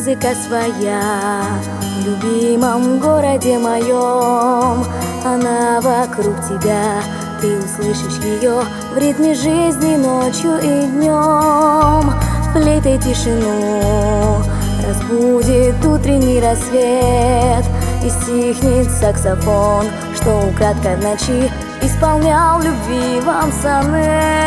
музыка своя в любимом городе моем. Она вокруг тебя, ты услышишь ее в ритме жизни ночью и днем. Флейтой тишину разбудит утренний рассвет, и стихнет саксофон, что украдкой в ночи исполнял любви вам сонет.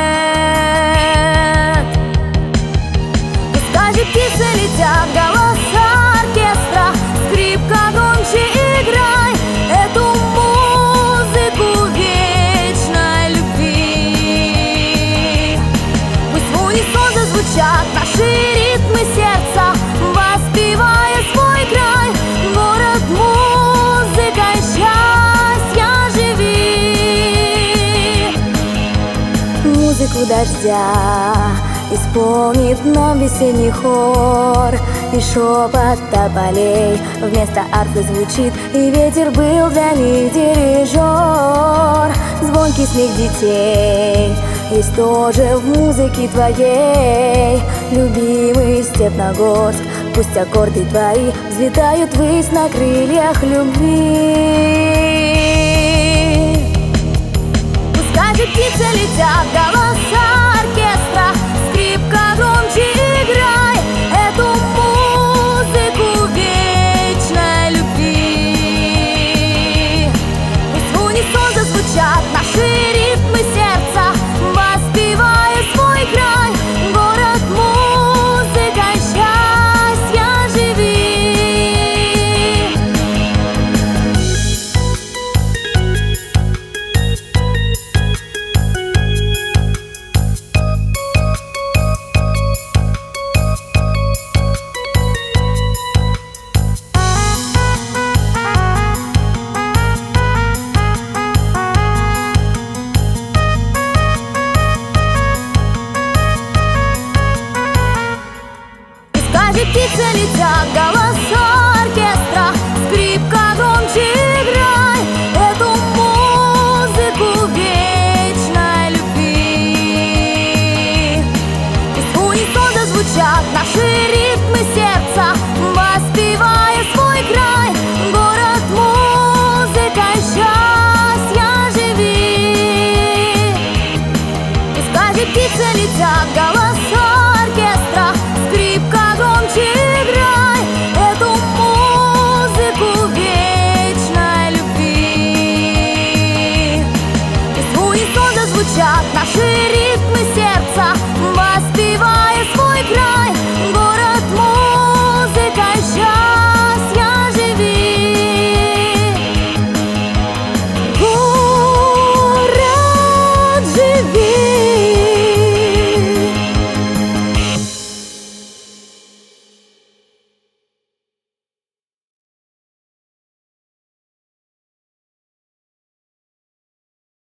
Пускай же птицы летят, голоса оркестра, скрипка громче играй эту музыку вечной любви. Пусть в унисон зазвучат наши ритмы сердца, воспевая свой край. Город музыкой счастья живи. Музыку дождя исполнит нам весенний хор, и шепот тополей вместо арфы звучит, и ветер был для них дирижер. Звонкий смех детей есть тоже в музыке твоей. Любимый Степногорск, пусть аккорды твои взлетают ввысь на крыльях любви. Пускай же птицы летят, голоса